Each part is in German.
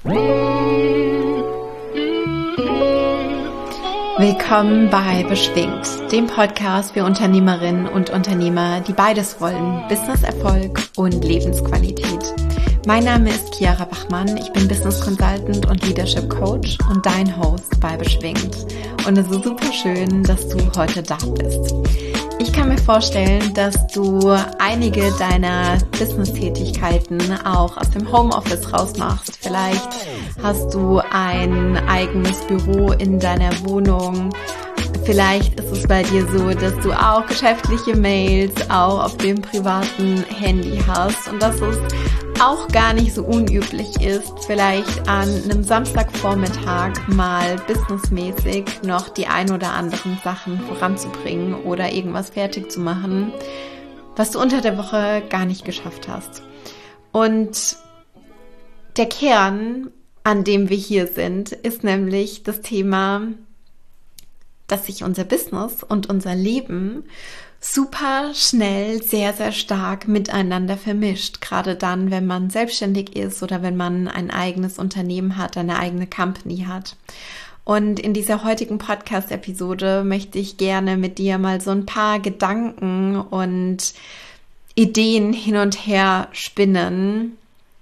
Willkommen bei Beschwingt, dem Podcast für Unternehmerinnen und Unternehmer, die beides wollen: Businesserfolg und Lebensqualität. Mein Name ist Chiara Bachmann, ich bin Business Consultant und Leadership Coach und dein Host bei Beschwingt. Und es ist super schön, dass du heute da bist. Ich kann mir vorstellen, dass du einige deiner Business-Tätigkeiten auch aus dem Homeoffice raus machst. Vielleicht hast du ein eigenes Büro in deiner Wohnung. Vielleicht ist es bei dir so, dass du auch geschäftliche Mails auch auf dem privaten Handy hast und dass es auch gar nicht so unüblich ist, vielleicht an einem Samstagvormittag mal businessmäßig noch die ein oder anderen Sachen voranzubringen oder irgendwas fertig zu machen, was du unter der Woche gar nicht geschafft hast. Und der Kern, an dem wir hier sind, ist nämlich das Thema, dass sich unser Business und unser Leben super schnell sehr, sehr stark miteinander vermischt. Gerade dann, wenn man selbstständig ist oder wenn man ein eigenes Unternehmen hat, eine eigene Company hat. Und in dieser heutigen Podcast-Episode möchte ich gerne mit dir mal so ein paar Gedanken und Ideen hin und her spinnen,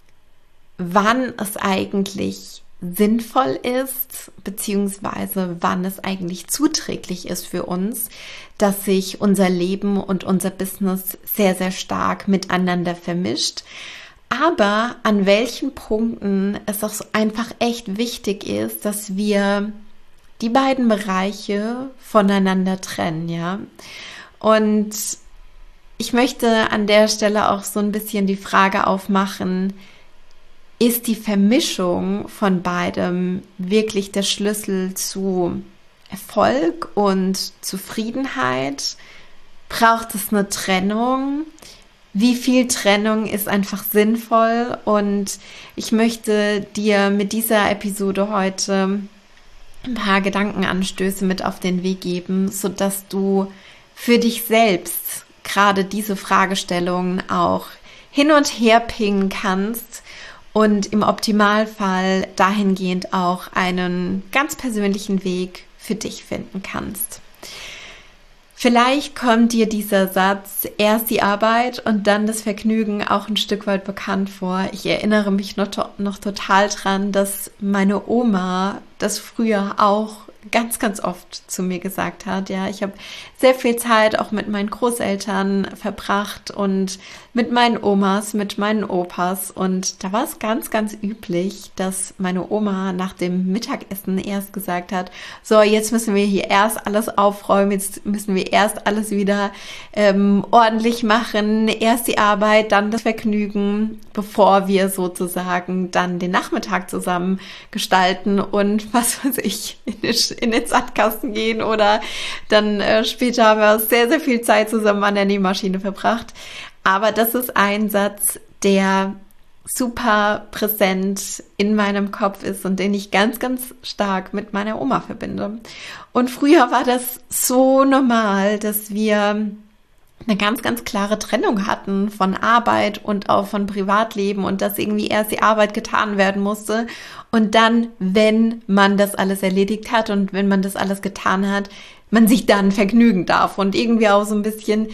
wann es eigentlich sinnvoll ist, beziehungsweise wann es eigentlich zuträglich ist für uns, dass sich unser Leben und unser Business sehr, sehr stark miteinander vermischt. Aber an welchen Punkten es auch einfach echt wichtig ist, dass wir die beiden Bereiche voneinander trennen, ja. Und ich möchte an der Stelle auch so ein bisschen die Frage aufmachen: Ist die Vermischung von beidem wirklich der Schlüssel zu Erfolg und Zufriedenheit? Braucht es eine Trennung? Wie viel Trennung ist einfach sinnvoll? Und ich möchte dir mit dieser Episode heute ein paar Gedankenanstöße mit auf den Weg geben, sodass du für dich selbst gerade diese Fragestellungen auch hin und her pingen kannst und im Optimalfall dahingehend auch einen ganz persönlichen Weg für dich finden kannst. Vielleicht kommt dir dieser Satz, erst die Arbeit und dann das Vergnügen, auch ein Stück weit bekannt vor. Ich erinnere mich noch total dran, dass meine Oma das früher auch ganz, ganz oft zu mir gesagt hat. Ja, ich habe sehr viel Zeit auch mit meinen Großeltern verbracht und mit meinen Omas, mit meinen Opas. Und da war es ganz, ganz üblich, dass meine Oma nach dem Mittagessen erst gesagt hat: So, jetzt müssen wir hier erst alles aufräumen, jetzt müssen wir erst alles wieder ordentlich machen, erst die Arbeit, dann das Vergnügen, bevor wir sozusagen dann den Nachmittag zusammen gestalten und was weiß ich, in den Sandkasten gehen oder dann später haben wir sehr, sehr viel Zeit zusammen an der Nähmaschine verbracht. Aber das ist ein Satz, der super präsent in meinem Kopf ist und den ich ganz, ganz stark mit meiner Oma verbinde. Und früher war das so normal, dass wir eine ganz, ganz klare Trennung hatten von Arbeit und auch von Privatleben und dass irgendwie erst die Arbeit getan werden musste und dann, wenn man das alles erledigt hat und wenn man das alles getan hat, man sich dann vergnügen darf und irgendwie auch so ein bisschen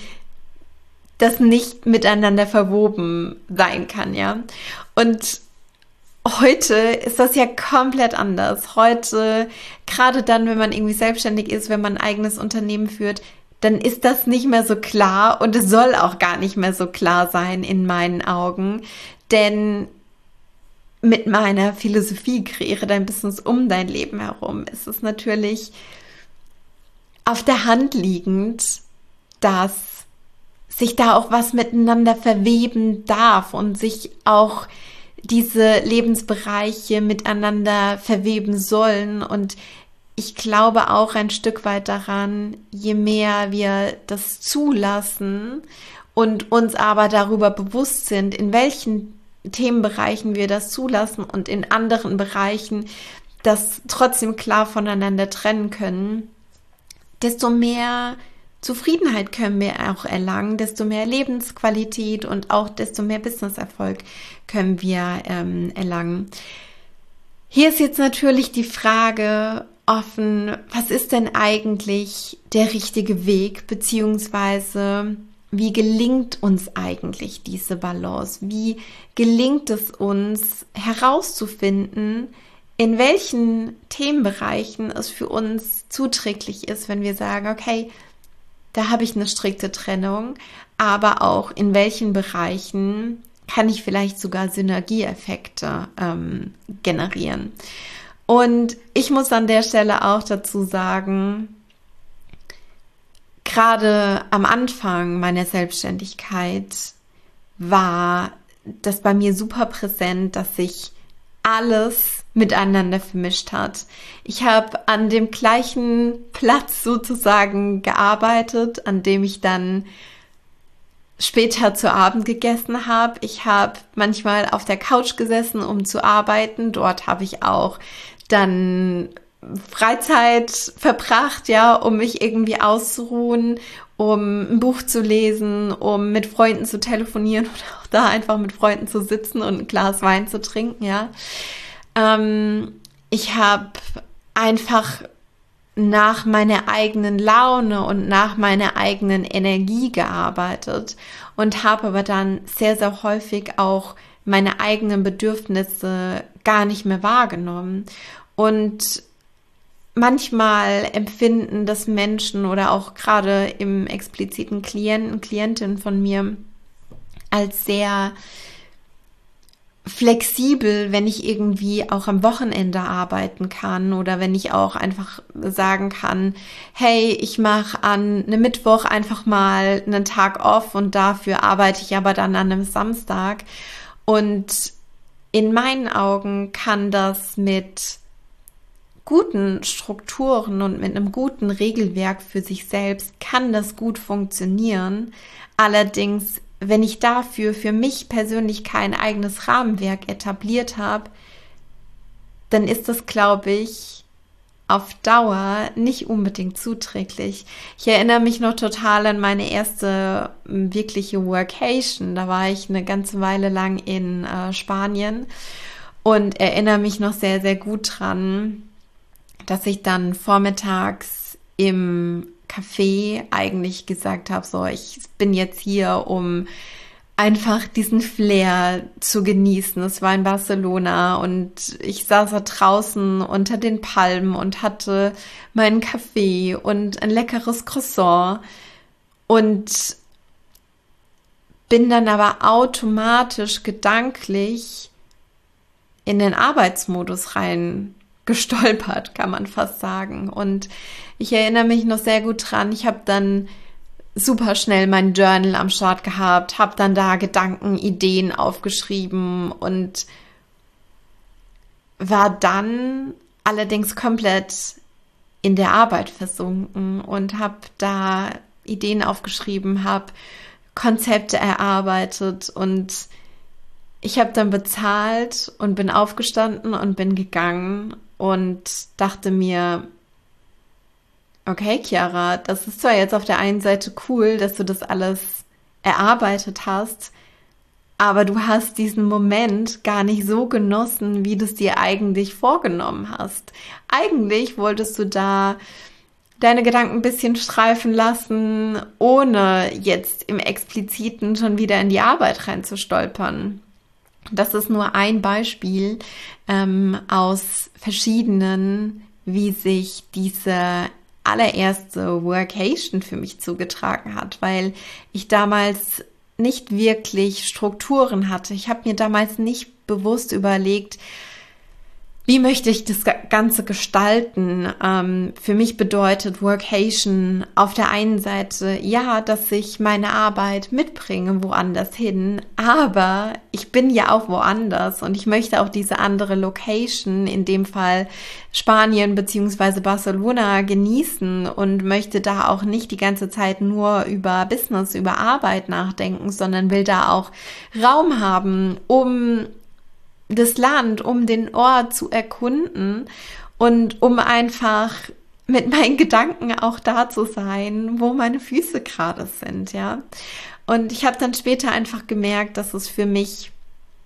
das nicht miteinander verwoben sein kann, ja. Und heute ist das ja komplett anders. Heute, gerade dann, wenn man irgendwie selbstständig ist, wenn man ein eigenes Unternehmen führt, dann ist das nicht mehr so klar und es soll auch gar nicht mehr so klar sein in meinen Augen, denn mit meiner Philosophie kreiere dein Business um dein Leben herum ist es natürlich auf der Hand liegend, dass sich da auch was miteinander verweben darf und sich auch diese Lebensbereiche miteinander verweben sollen. Und ich glaube auch ein Stück weit daran, je mehr wir das zulassen und uns aber darüber bewusst sind, in welchen Themenbereichen wir das zulassen und in anderen Bereichen das trotzdem klar voneinander trennen können, desto mehr Zufriedenheit können wir auch erlangen, desto mehr Lebensqualität und auch desto mehr Businesserfolg können wir erlangen. Hier ist jetzt natürlich die Frage offen, was ist denn eigentlich der richtige Weg, beziehungsweise wie gelingt uns eigentlich diese Balance? Wie gelingt es uns herauszufinden, in welchen Themenbereichen es für uns zuträglich ist, wenn wir sagen, okay, da habe ich eine strikte Trennung, aber auch in welchen Bereichen kann ich vielleicht sogar Synergieeffekte generieren. Und ich muss an der Stelle auch dazu sagen, gerade am Anfang meiner Selbstständigkeit war das bei mir super präsent, dass sich alles miteinander vermischt hat. Ich habe an dem gleichen Platz sozusagen gearbeitet, an dem ich dann später zu Abend gegessen habe. Ich habe manchmal auf der Couch gesessen, um zu arbeiten. Dort habe ich auch dann Freizeit verbracht, ja, um mich irgendwie auszuruhen, um ein Buch zu lesen, um mit Freunden zu telefonieren oder auch da einfach mit Freunden zu sitzen und ein Glas Wein zu trinken, ja. Ich habe einfach nach meiner eigenen Laune und nach meiner eigenen Energie gearbeitet und habe aber dann sehr, sehr häufig auch meine eigenen Bedürfnisse gar nicht mehr wahrgenommen. Und manchmal empfinden das Menschen oder auch gerade im expliziten Klienten von mir als sehr flexibel, wenn ich irgendwie auch am Wochenende arbeiten kann oder wenn ich auch einfach sagen kann, hey, ich mache an einem Mittwoch einfach mal einen Tag off und dafür arbeite ich aber dann an einem Samstag. Und in meinen Augen kann das mit guten Strukturen und mit einem guten Regelwerk für sich selbst kann das gut funktionieren. Allerdings, wenn ich dafür für mich persönlich kein eigenes Rahmenwerk etabliert habe, dann ist das, glaube ich, auf Dauer nicht unbedingt zuträglich. Ich erinnere mich noch total an meine erste wirkliche Workation. Da war ich eine ganze Weile lang in Spanien und erinnere mich noch sehr, sehr gut dran, dass ich dann vormittags im Café eigentlich gesagt habe, so, ich bin jetzt hier, um einfach diesen Flair zu genießen. Es war in Barcelona und ich saß da draußen unter den Palmen und hatte meinen Kaffee und ein leckeres Croissant und bin dann aber automatisch gedanklich in den Arbeitsmodus rein gestolpert, kann man fast sagen. Und ich erinnere mich noch sehr gut dran, ich habe dann super schnell mein Journal am Start gehabt, habe dann da Gedanken, Ideen aufgeschrieben und war dann allerdings komplett in der Arbeit versunken und habe da Ideen aufgeschrieben, habe Konzepte erarbeitet und ich habe dann bezahlt und bin aufgestanden und bin gegangen und dachte mir, okay, Chiara, das ist zwar jetzt auf der einen Seite cool, dass du das alles erarbeitet hast, aber du hast diesen Moment gar nicht so genossen, wie du es dir eigentlich vorgenommen hast. Eigentlich wolltest du da deine Gedanken ein bisschen streifen lassen, ohne jetzt im Expliziten schon wieder in die Arbeit reinzustolpern. Das ist nur ein Beispiel aus verschiedenen, wie sich diese allererste Workation für mich zugetragen hat, weil ich damals nicht wirklich Strukturen hatte. Ich habe mir damals nicht bewusst überlegt, wie möchte ich das Ganze gestalten? Für mich bedeutet Workation auf der einen Seite, ja, dass ich meine Arbeit mitbringe woanders hin, aber ich bin ja auch woanders und ich möchte auch diese andere Location, in dem Fall Spanien bzw. Barcelona, genießen und möchte da auch nicht die ganze Zeit nur über Business, über Arbeit nachdenken, sondern will da auch Raum haben, um das Land, um den Ort zu erkunden und um einfach mit meinen Gedanken auch da zu sein, wo meine Füße gerade sind, ja. Und ich habe dann später einfach gemerkt, dass es für mich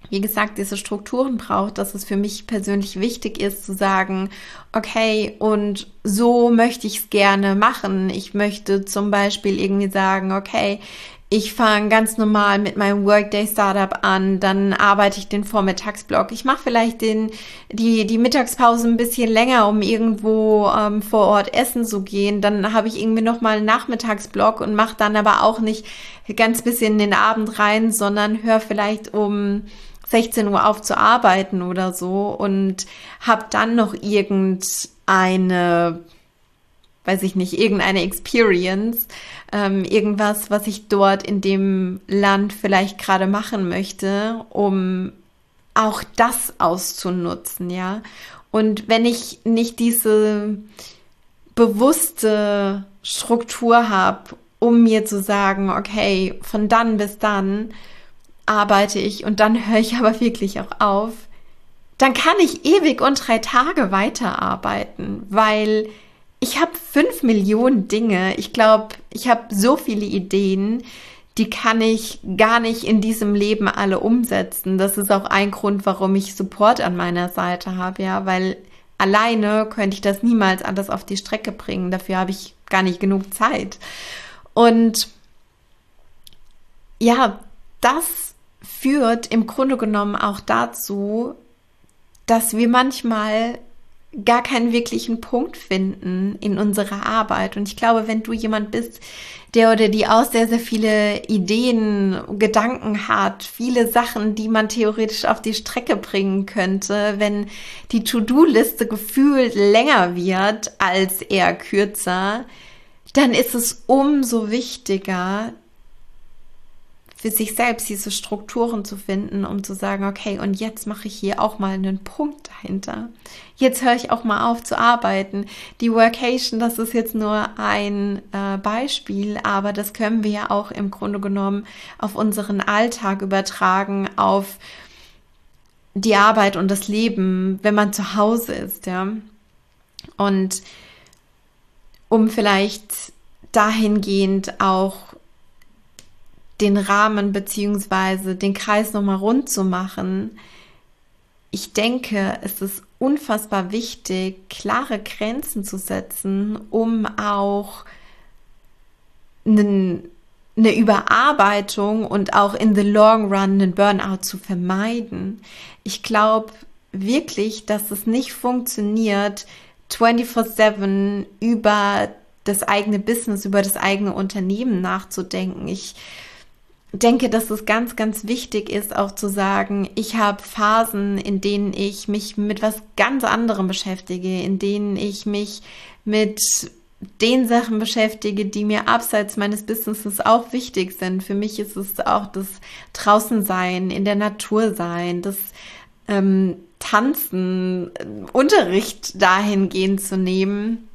wie gesagt, diese Strukturen braucht, dass es für mich persönlich wichtig ist, zu sagen, okay, und so möchte ich es gerne machen. Ich möchte zum Beispiel irgendwie sagen, okay, ich fange ganz normal mit meinem Workday-Startup an, dann arbeite ich den Vormittagsblock. Ich mache vielleicht die Mittagspause ein bisschen länger, um irgendwo vor Ort essen zu gehen. Dann habe ich irgendwie nochmal einen Nachmittagsblock und mache dann aber auch nicht ganz bisschen in den Abend rein, sondern höre vielleicht um 16 Uhr auf zu arbeiten oder so und habe dann noch irgendeine Experience, irgendwas, was ich dort in dem Land vielleicht gerade machen möchte, um auch das auszunutzen, ja. Und wenn ich nicht diese bewusste Struktur habe, um mir zu sagen, okay, von dann bis dann arbeite ich und dann höre ich aber wirklich auch auf, dann kann ich ewig und 3 Tage weiterarbeiten, weil ich habe 5 Millionen Dinge. Ich glaube, ich habe so viele Ideen, die kann ich gar nicht in diesem Leben alle umsetzen. Das ist auch ein Grund, warum ich Support an meiner Seite habe, ja, weil alleine könnte ich das niemals alles auf die Strecke bringen. Dafür habe ich gar nicht genug Zeit. Und ja, das führt im Grunde genommen auch dazu, dass wir manchmal gar keinen wirklichen Punkt finden in unserer Arbeit. Und ich glaube, wenn du jemand bist, der oder die auch sehr, sehr viele Ideen, Gedanken hat, viele Sachen, die man theoretisch auf die Strecke bringen könnte, wenn die To-Do-Liste gefühlt länger wird als eher kürzer, dann ist es umso wichtiger, für sich selbst diese Strukturen zu finden, um zu sagen, okay, und jetzt mache ich hier auch mal einen Punkt dahinter. Jetzt höre ich auch mal auf zu arbeiten. Die Workation, das ist jetzt nur ein Beispiel, aber das können wir ja auch im Grunde genommen auf unseren Alltag übertragen, auf die Arbeit und das Leben, wenn man zu Hause ist, ja. Und um vielleicht dahingehend auch den Rahmen beziehungsweise den Kreis nochmal rund zu machen. Ich denke, es ist unfassbar wichtig, klare Grenzen zu setzen, um auch eine Überarbeitung und auch in the long run einen Burnout zu vermeiden. Ich glaube wirklich, dass es nicht funktioniert, 24/7 über das eigene Business, über das eigene Unternehmen nachzudenken. Ich denke, dass es ganz, ganz wichtig ist, auch zu sagen, ich habe Phasen, in denen ich mich mit was ganz anderem beschäftige, in denen ich mich mit den Sachen beschäftige, die mir abseits meines Businesses auch wichtig sind. Für mich ist es auch das Draußensein, in der Natur sein, das Tanzen, Unterricht dahingehend zu nehmen,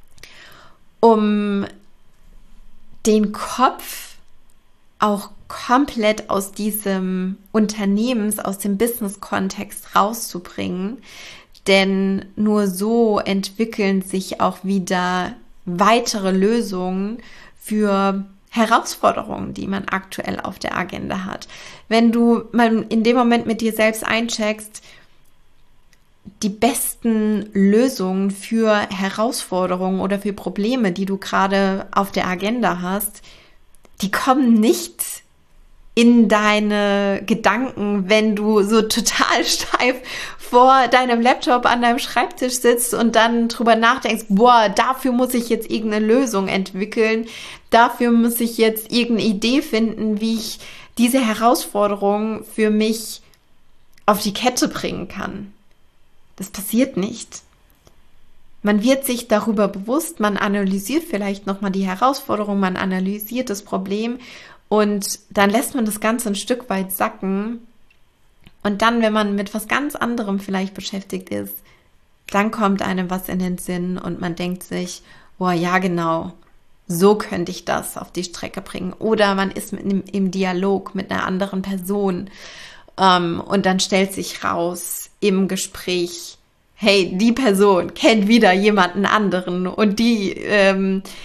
um den Kopf auch komplett aus diesem aus dem Business-Kontext rauszubringen. Denn nur so entwickeln sich auch wieder weitere Lösungen für Herausforderungen, die man aktuell auf der Agenda hat. Wenn du mal in dem Moment mit dir selbst eincheckst, die besten Lösungen für Herausforderungen oder für Probleme, die du gerade auf der Agenda hast, die kommen nicht in deine Gedanken, wenn du so total steif vor deinem Laptop an deinem Schreibtisch sitzt und dann drüber nachdenkst, boah, dafür muss ich jetzt irgendeine Lösung entwickeln, dafür muss ich jetzt irgendeine Idee finden, wie ich diese Herausforderung für mich auf die Kette bringen kann. Das passiert nicht. Man wird sich darüber bewusst, man analysiert vielleicht nochmal die Herausforderung, man analysiert das Problem und dann lässt man das Ganze ein Stück weit sacken. Und dann, wenn man mit was ganz anderem vielleicht beschäftigt ist, dann kommt einem was in den Sinn und man denkt sich, oh ja, genau, so könnte ich das auf die Strecke bringen. Oder man ist im Dialog mit einer anderen Person und dann stellt sich raus im Gespräch, hey, die Person kennt wieder jemanden anderen und die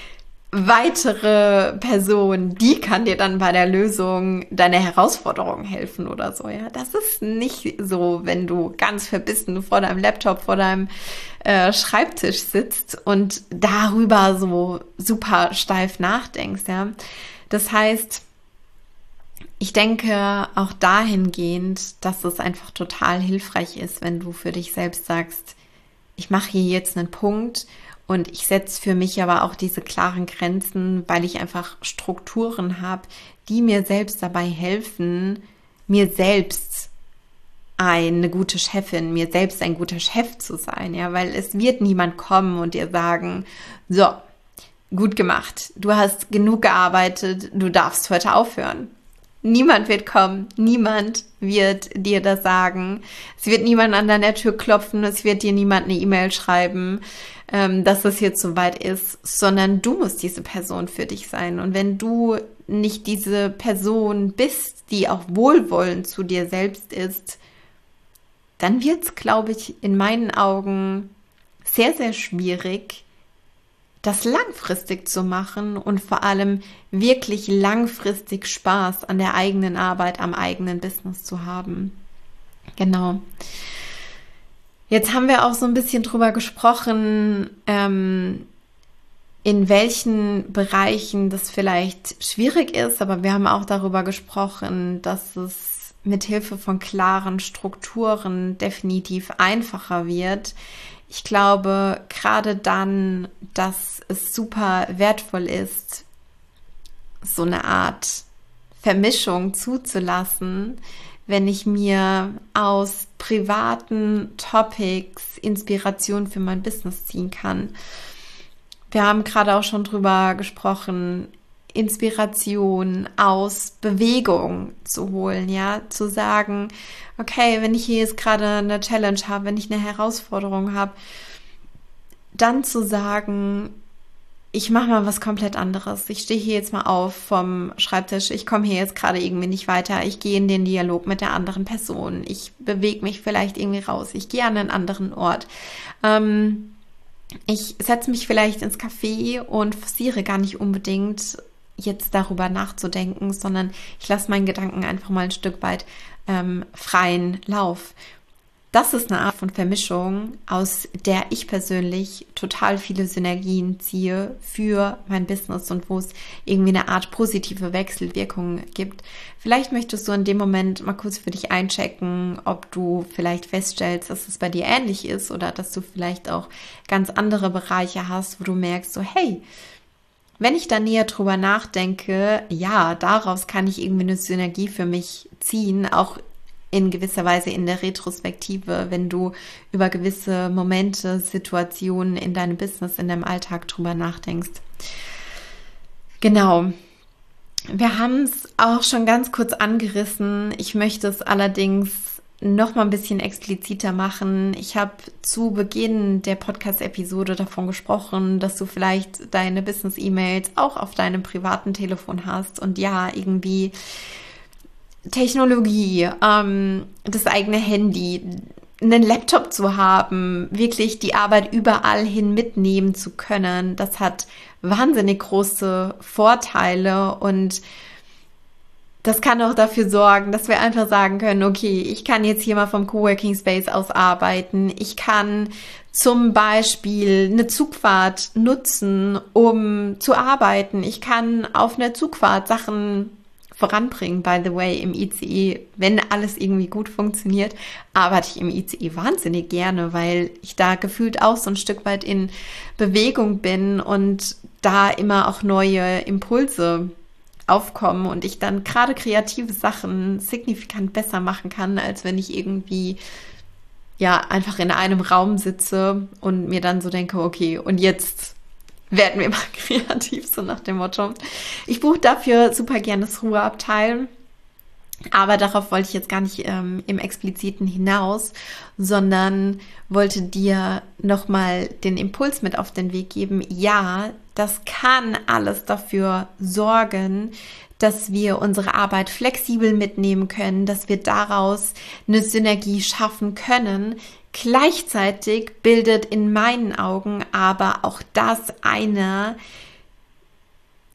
weitere Person, die kann dir dann bei der Lösung deiner Herausforderung helfen oder so. Ja, das ist nicht so, wenn du ganz verbissen vor deinem Laptop, vor deinem Schreibtisch sitzt und darüber so super steif nachdenkst. Ja, das heißt, ich denke auch dahingehend, dass es einfach total hilfreich ist, wenn du für dich selbst sagst, ich mache hier jetzt einen Punkt und ich setze für mich aber auch diese klaren Grenzen, weil ich einfach Strukturen habe, die mir selbst dabei helfen, mir selbst eine gute Chefin, mir selbst ein guter Chef zu sein. Ja, weil es wird niemand kommen und dir sagen, so, gut gemacht, du hast genug gearbeitet, du darfst heute aufhören. Niemand wird kommen, niemand wird dir das sagen. Es wird niemand an deiner Tür klopfen, es wird dir niemand eine E-Mail schreiben, dass es jetzt soweit ist, sondern du musst diese Person für dich sein. Und wenn du nicht diese Person bist, die auch wohlwollend zu dir selbst ist, dann wird es, glaube ich, in meinen Augen sehr, sehr schwierig, das langfristig zu machen und vor allem wirklich langfristig Spaß an der eigenen Arbeit, am eigenen Business zu haben. Genau. Jetzt haben wir auch so ein bisschen drüber gesprochen, in welchen Bereichen das vielleicht schwierig ist, aber wir haben auch darüber gesprochen, dass es mit Hilfe von klaren Strukturen definitiv einfacher wird. Ich glaube gerade dann, dass es super wertvoll ist, so eine Art Vermischung zuzulassen, wenn ich mir aus privaten Topics Inspiration für mein Business ziehen kann. Wir haben gerade auch schon drüber gesprochen, Inspiration aus Bewegung zu holen, ja, zu sagen, okay, wenn ich hier jetzt gerade eine Challenge habe, wenn ich eine Herausforderung habe, dann zu sagen, ich mache mal was komplett anderes. Ich stehe hier jetzt mal auf vom Schreibtisch, ich komme hier jetzt gerade irgendwie nicht weiter, ich gehe in den Dialog mit der anderen Person, ich bewege mich vielleicht irgendwie raus, ich gehe an einen anderen Ort. Ich setze mich vielleicht ins Café und forciere gar nicht unbedingt jetzt darüber nachzudenken, sondern ich lasse meinen Gedanken einfach mal ein Stück weit freien Lauf. Das ist eine Art von Vermischung, aus der ich persönlich total viele Synergien ziehe für mein Business und wo es irgendwie eine Art positive Wechselwirkung gibt. Vielleicht möchtest du in dem Moment mal kurz für dich einchecken, ob du vielleicht feststellst, dass es bei dir ähnlich ist oder dass du vielleicht auch ganz andere Bereiche hast, wo du merkst, so hey, wenn ich da näher drüber nachdenke, ja, daraus kann ich irgendwie eine Synergie für mich ziehen, auch in gewisser Weise in der Retrospektive, wenn du über gewisse Momente, Situationen in deinem Business, in deinem Alltag drüber nachdenkst. Genau. Wir haben es auch schon ganz kurz angerissen. Ich möchte es allerdings noch mal ein bisschen expliziter machen. Ich habe zu Beginn der Podcast-Episode davon gesprochen, dass du vielleicht deine Business-E-Mails auch auf deinem privaten Telefon hast und ja, irgendwie Technologie, das eigene Handy, einen Laptop zu haben, wirklich die Arbeit überall hin mitnehmen zu können, das hat wahnsinnig große Vorteile und das kann auch dafür sorgen, dass wir einfach sagen können, okay, ich kann jetzt hier mal vom Coworking Space aus arbeiten. Ich kann zum Beispiel eine Zugfahrt nutzen, um zu arbeiten. Ich kann auf einer Zugfahrt Sachen voranbringen. By the way, im ICE, wenn alles irgendwie gut funktioniert, arbeite ich im ICE wahnsinnig gerne, weil ich da gefühlt auch so ein Stück weit in Bewegung bin und da immer auch neue Impulse aufkommen und ich dann gerade kreative Sachen signifikant besser machen kann, als wenn ich irgendwie ja einfach in einem Raum sitze und mir dann so denke, okay, und jetzt werden wir mal kreativ, so nach dem Motto. Ich buche dafür super gerne das Ruheabteil, aber darauf wollte ich jetzt gar nicht im Expliziten hinaus, sondern wollte dir nochmal den Impuls mit auf den Weg geben. Ja, das kann alles dafür sorgen, dass wir unsere Arbeit flexibel mitnehmen können, dass wir daraus eine Synergie schaffen können. Gleichzeitig bildet in meinen Augen aber auch das eine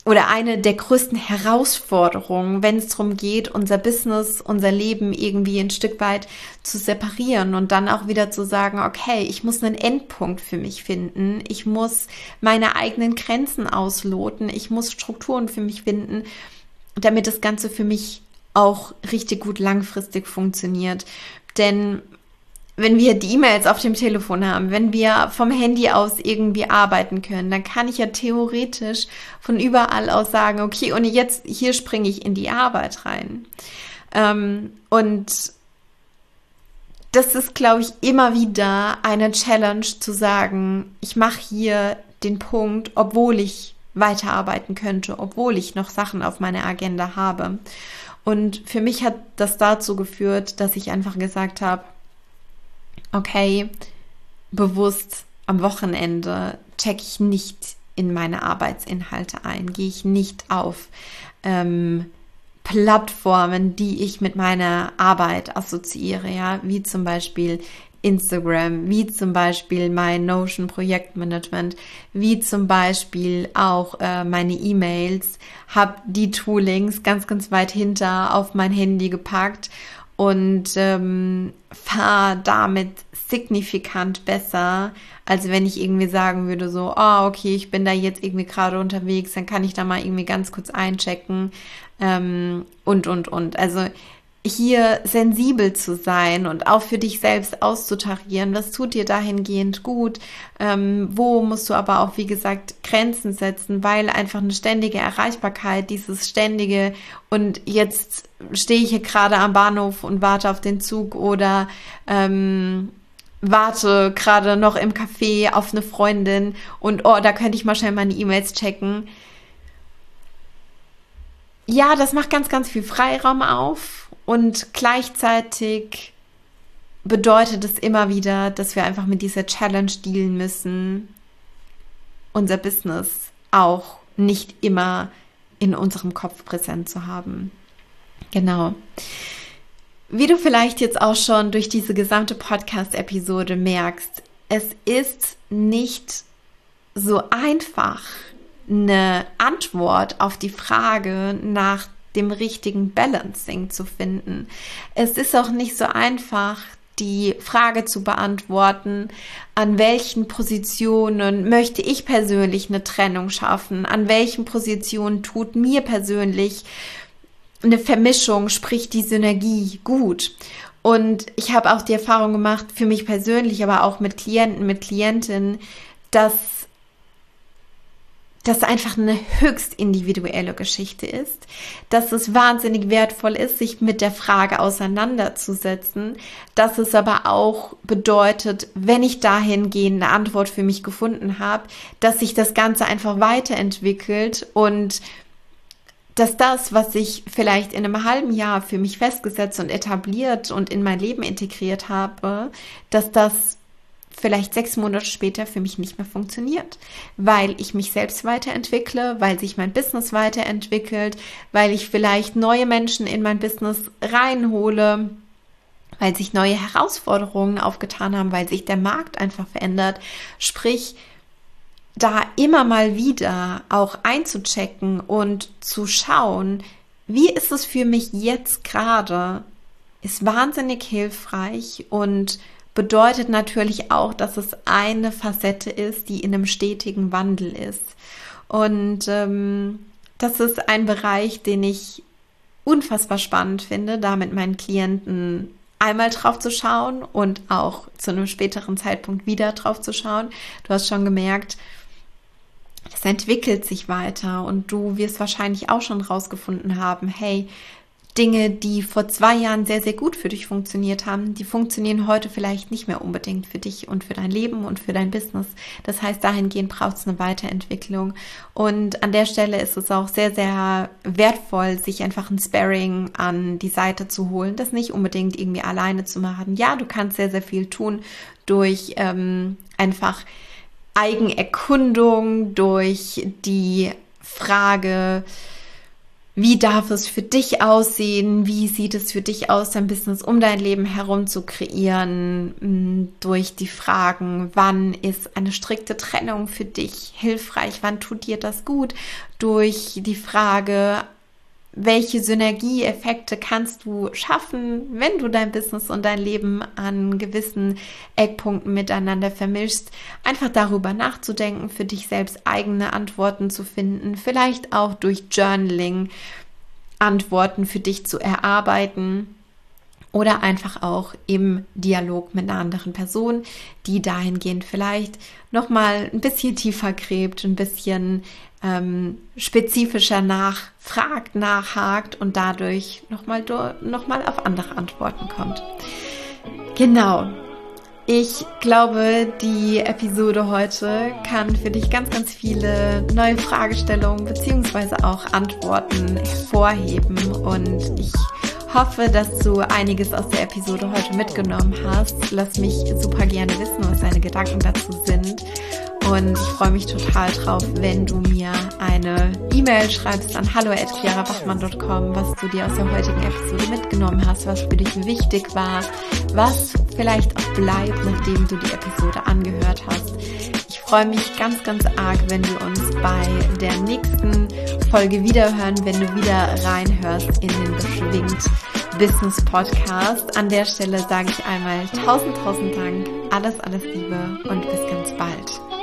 oder eine der größten Herausforderungen, wenn es darum geht, unser Business, unser Leben irgendwie ein Stück weit zu separieren und dann auch wieder zu sagen, okay, ich muss einen Endpunkt für mich finden, ich muss meine eigenen Grenzen ausloten, ich muss Strukturen für mich finden, damit das Ganze für mich auch richtig gut langfristig funktioniert. Denn wenn wir die E-Mails auf dem Telefon haben, wenn wir vom Handy aus irgendwie arbeiten können, dann kann ich ja theoretisch von überall aus sagen, okay, und jetzt hier springe ich in die Arbeit rein. Und das ist, glaube ich, immer wieder eine Challenge zu sagen, ich mache hier den Punkt, obwohl ich weiterarbeiten könnte, obwohl ich noch Sachen auf meiner Agenda habe. Und für mich hat das dazu geführt, dass ich einfach gesagt habe, okay, bewusst am Wochenende checke ich nicht in meine Arbeitsinhalte ein, gehe ich nicht auf Plattformen, die ich mit meiner Arbeit assoziiere, ja, wie zum Beispiel Instagram, wie zum Beispiel mein Notion Projektmanagement, wie zum Beispiel auch meine E-Mails, habe die Toolings ganz, ganz weit hinter auf mein Handy gepackt und fahre damit signifikant besser, als wenn ich irgendwie sagen würde so, okay, ich bin da jetzt irgendwie gerade unterwegs, dann kann ich da mal irgendwie ganz kurz einchecken und. Also hier sensibel zu sein und auch für dich selbst auszutarieren, was tut dir dahingehend gut, wo musst du aber auch, wie gesagt, Grenzen setzen, weil einfach eine ständige Erreichbarkeit, dieses ständige und jetzt stehe ich hier gerade am Bahnhof und warte auf den Zug oder warte gerade noch im Café auf eine Freundin und da könnte ich mal schnell meine E-Mails checken. Ja, das macht ganz, ganz viel Freiraum auf. Und gleichzeitig bedeutet es immer wieder, dass wir einfach mit dieser Challenge dealen müssen, unser Business auch nicht immer in unserem Kopf präsent zu haben. Genau. Wie du vielleicht jetzt auch schon durch diese gesamte Podcast-Episode merkst, es ist nicht so einfach, eine Antwort auf die Frage nach dem richtigen Balancing zu finden. Es ist auch nicht so einfach, die Frage zu beantworten, an welchen Positionen möchte ich persönlich eine Trennung schaffen, an welchen Positionen tut mir persönlich eine Vermischung, sprich die Synergie gut. Und ich habe auch die Erfahrung gemacht, für mich persönlich, aber auch mit Klienten, mit Klientinnen, dass das einfach eine höchst individuelle Geschichte ist, dass es wahnsinnig wertvoll ist, sich mit der Frage auseinanderzusetzen, dass es aber auch bedeutet, wenn ich dahingehend eine Antwort für mich gefunden habe, dass sich das Ganze einfach weiterentwickelt und dass das, was ich vielleicht in einem halben Jahr für mich festgesetzt und etabliert und in mein Leben integriert habe, dass das vielleicht 6 Monate später für mich nicht mehr funktioniert, weil ich mich selbst weiterentwickle, weil sich mein Business weiterentwickelt, weil ich vielleicht neue Menschen in mein Business reinhole, weil sich neue Herausforderungen aufgetan haben, weil sich der Markt einfach verändert. Sprich, da immer mal wieder auch einzuchecken und zu schauen, wie ist es für mich jetzt gerade, ist wahnsinnig hilfreich und bedeutet natürlich auch, dass es eine Facette ist, die in einem stetigen Wandel ist. Und das ist ein Bereich, den ich unfassbar spannend finde, da mit meinen Klienten einmal drauf zu schauen und auch zu einem späteren Zeitpunkt wieder drauf zu schauen. Du hast schon gemerkt, es entwickelt sich weiter und du wirst wahrscheinlich auch schon rausgefunden haben, hey, Dinge, die vor 2 Jahren sehr, sehr gut für dich funktioniert haben, die funktionieren heute vielleicht nicht mehr unbedingt für dich und für dein Leben und für dein Business. Das heißt, dahingehend braucht es eine Weiterentwicklung. Und an der Stelle ist es auch sehr, sehr wertvoll, sich einfach ein Sparring an die Seite zu holen, das nicht unbedingt irgendwie alleine zu machen. Ja, du kannst sehr, sehr viel tun durch einfach Eigenerkundung, durch die Frage, Wie darf es für dich aussehen? Wie sieht es für dich aus, dein Business um dein Leben herum zu kreieren? Durch die Fragen, wann ist eine strikte Trennung für dich hilfreich? Wann tut dir das gut? Durch die Frage, welche Synergieeffekte kannst du schaffen, wenn du dein Business und dein Leben an gewissen Eckpunkten miteinander vermischst? Einfach darüber nachzudenken, für dich selbst eigene Antworten zu finden, vielleicht auch durch Journaling Antworten für dich zu erarbeiten oder einfach auch im Dialog mit einer anderen Person, die dahingehend vielleicht nochmal ein bisschen tiefer gräbt, ein bisschen spezifischer nachfragt, nachhakt und dadurch nochmal auf andere Antworten kommt. Genau. Ich glaube, die Episode heute kann für dich ganz, ganz viele neue Fragestellungen beziehungsweise auch Antworten hervorheben und ich hoffe, dass du einiges aus der Episode heute mitgenommen hast. Lass mich super gerne wissen, was deine Gedanken dazu sind. Und ich freue mich total drauf, wenn du mir eine E-Mail schreibst an hallo@chiarabachmann.com, was du dir aus der heutigen Episode mitgenommen hast, was für dich wichtig war, was vielleicht auch bleibt, nachdem du die Episode angehört hast. Ich freue mich ganz, ganz arg, wenn wir uns bei der nächsten Folge wiederhören, wenn du wieder reinhörst in den Beschwingt Business Podcast. An der Stelle sage ich einmal tausend Dank, alles Liebe und bis ganz bald.